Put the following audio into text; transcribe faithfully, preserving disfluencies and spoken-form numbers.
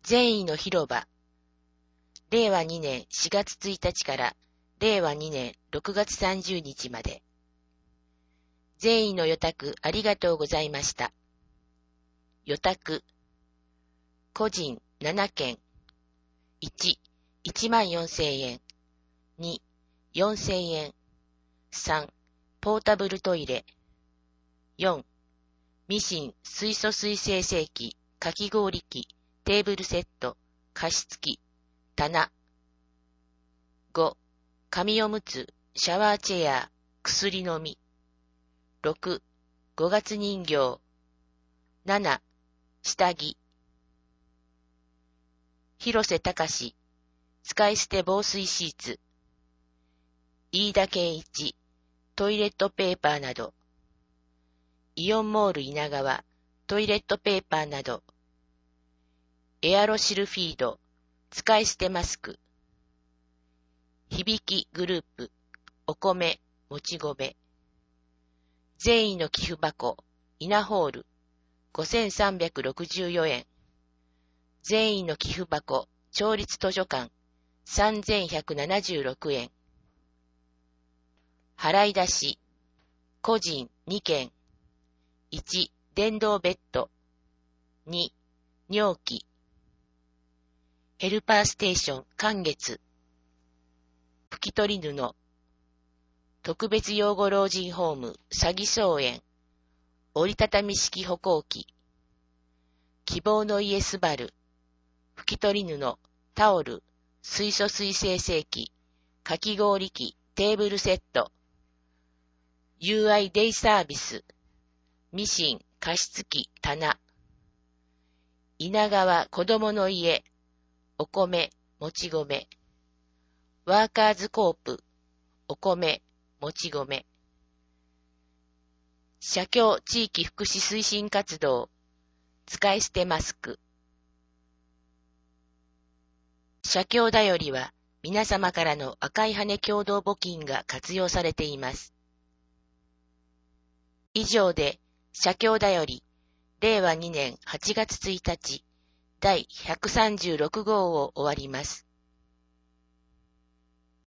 善意の広場。れいわにねんしがつついたちかられいわにねんろくがつさんじゅうにちまで。善意の予託ありがとうございました。予託。個人ななけん。いち、いちまんよんせんえん。に、よんせんえん。さん、ポータブルトイレ。よん、ミシン水素水生成器、かき氷機、テーブルセット、加湿器、棚。ご、紙おむつ、シャワーチェア、薬飲み。ろく、ごがつ人形。なな、下着。広瀬隆、使い捨て防水シーツ。飯田健一、トイレットペーパーなど。イオンモール稲川、トイレットペーパーなど。エアロシルフィード、使い捨てマスク。響きグループ、お米、もち米。善意の寄付箱、稲ホール、ごせんさんびゃくろくじゅうよえん。善意の寄付箱、町立図書館、さんぜんひゃくななじゅうろくえん。払い出し、個人にけん。いち、電動ベッド。に、尿器。ヘルパーステーション、寒月。拭き取り布。特別養護老人ホーム、詐欺荘園。折りたたみ式歩行器。希望の家スバル。拭き取り布、タオル、水素水生成器、かき氷機、テーブルセット。ユーアイ デイサービス。ミシン、加湿器、棚。稲川子供の家。お米、もち米。ワーカーズコープ。お米、もち米。社協地域福祉推進活動。使い捨てマスク。社協だよりは皆様からの赤い羽共同募金が活用されています。以上で社協だよりれいわにねんはちがつついたちだいひゃくさんじゅうろくごうを終わります。